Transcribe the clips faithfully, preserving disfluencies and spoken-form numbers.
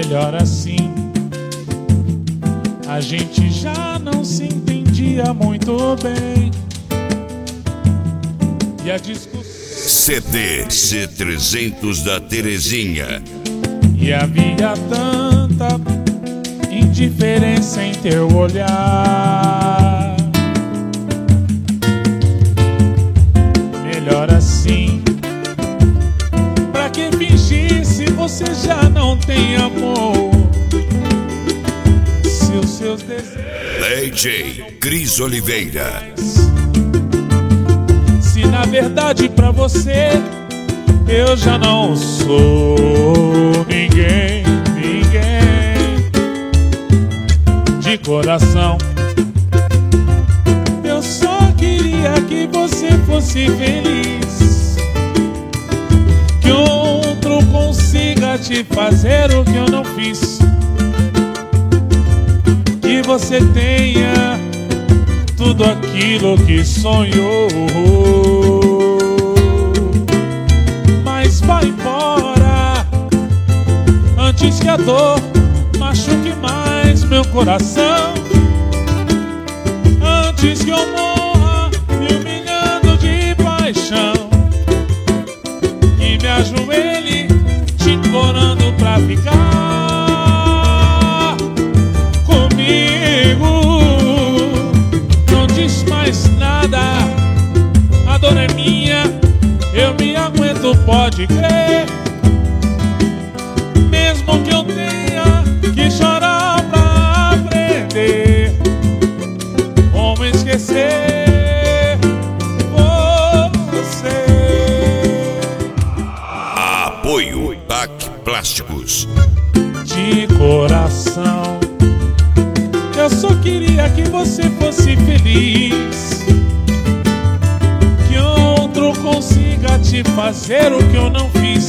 melhor assim. A gente já não se entendia muito bem. E a discussão C D C trezentos da Terezinha. E havia tanta indiferença em teu olhar. Melhor assim. Pra que fingir se você já não tem amor? Se os seus desejos D J Cris Oliveira. Se na verdade pra você eu já não sou ninguém, ninguém. De coração eu só queria que você fosse feliz, que outro consiga te fazer o que eu não fiz, que você tenha tudo aquilo que sonhou. Mas vai embora antes que a dor machuque mais meu coração, antes que eu morra me humilhando de paixão, que me ajoelhe te implorando pra ficar comigo. Não diz mais nada, a dor é minha, eu me aguento, pode crer. Mesmo que eu tenha que chorar pra aprender como esquecer você. Apoio T A C Plásticos. De coração eu só queria que você fosse feliz, que outro consiga te fazer o que eu não fiz,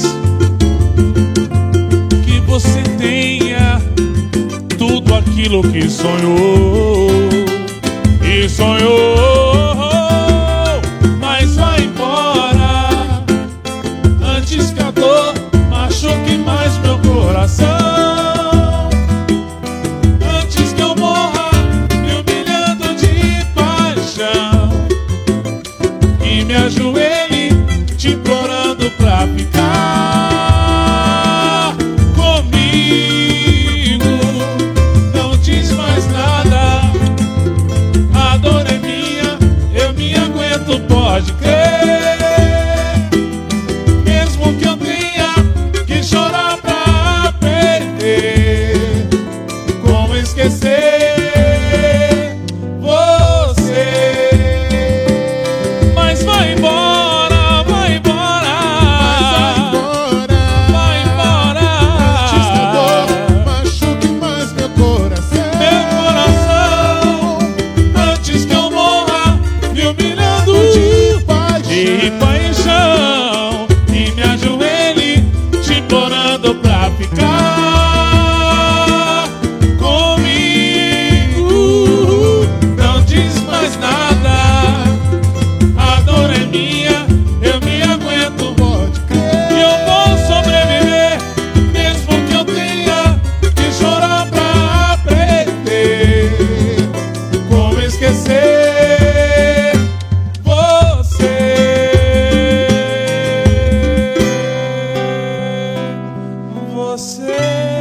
que você tenha tudo aquilo que sonhou e sonhou. Mas vai embora antes que a dor machuque mais meu coração, antes que eu morra me humilhando de paixão, e me ajoelhe te implorando pra ficar comigo. Não diz mais nada, a dor é minha, eu me aguento, pode crer. Mesmo que eu tenha que chorar pra perder como esquecer você. Mas vai embora, vai embora, vai embora, Antes que a dor machuque mais meu coração, meu coração, antes que eu morra me humilhando de paixão, de paixão, e me ajoelhe te implorando pra ficar comigo. Não diz mais nada, a dor é minha, eu me aguento, pode crer. e eu vou sobreviver, mesmo que eu tenha que chorar pra aprender como esquecer você. Você